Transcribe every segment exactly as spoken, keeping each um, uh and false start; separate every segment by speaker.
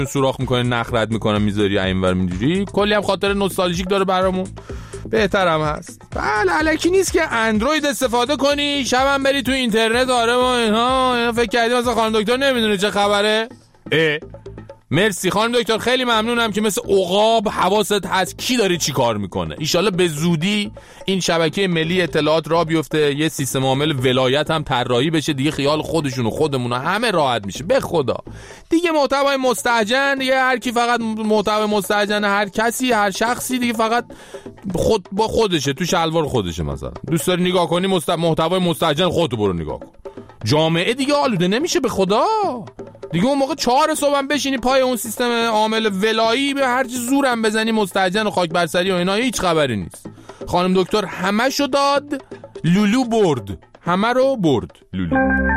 Speaker 1: سوراخ میکنه، نخ رد میکنه، میذاری اینور میذاری. کلی هم خاطر نوستالژیک داره برامون، بهترم هست. بله الکی نیست که اندروید استفاده کنی شبم بری تو اینترنت آره ما اینها اینا فکر کردی مثلا خانم دکتر نمیدونه چه خبره. اه مرسی خانم دکتر، خیلی ممنونم که مثل عقاب حواست هست کی داره چی کار میکنه. ایشالله به زودی این شبکه ملی اطلاعات را بیفته، یه سیستم عامل ولایت هم طراحی بشه دیگه، خیال خودشون و خودمون همه راحت میشه. به خدا دیگه محتوای مستهجن دیگه هر کی فقط محتوای مستهجن هر کسی هر شخصی دیگه فقط خود با خودشه، تو شلوار خودشه. مثلا دوست داری نگاه کنی مست... محتوای مستهجن خودت برو نگاه کن. جامعه دیگه آلوده نمیشه به خدا. دیگه اون موقع چهار صبح هم بشینی پای اون سیستم عامل ولایی به هر چی زورم بزنی مستهجن و خاک برسری و اینا هیچ خبری نیست. خانم دکتر همه شو داد، لولو برد، همه رو برد لولو.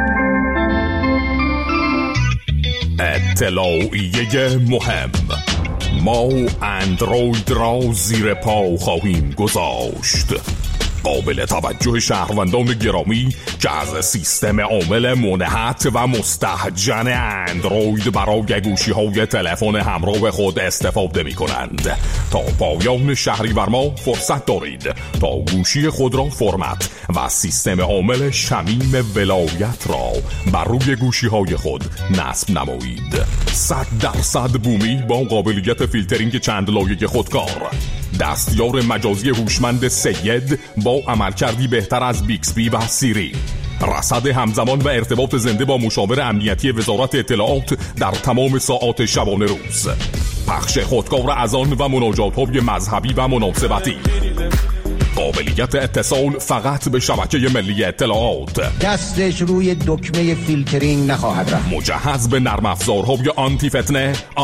Speaker 2: اطلاعیه مهم: ما اندروید را زیر پا خواهیم گذاشت. قابل توجه شهروندان گرامی که از سیستم عامل منحط و مستهجن اندروید برای گوشی‌های تلفن همراه خود استفاده می‌کنند. تا پایان شهریور ماه فرصت دارید تا گوشی خود را فرمت و سیستم عامل شمیم ولایت را بر روی گوشی‌های خود نصب نمایید. صد درصد بومی با قابلیت فیلترینگ چند لایه خودکار. دستیار مجازی هوشمند سید با عملکردی بهتر از بیکسبی و سیری. رصد همزمان و ارتباط زنده با مشاور امنیتی وزارت اطلاعات در تمام ساعات شبانه روز. پخش خودکار اذان و مناجات‌های مذهبی و مناسبتی. قابلیت اتصال فقط به شبکه ملی اطلاعات.
Speaker 3: دستش روی دکمه فیلترینگ نخواهد رفت.
Speaker 2: مجهز به نرم افزارهای آنتی فتنه،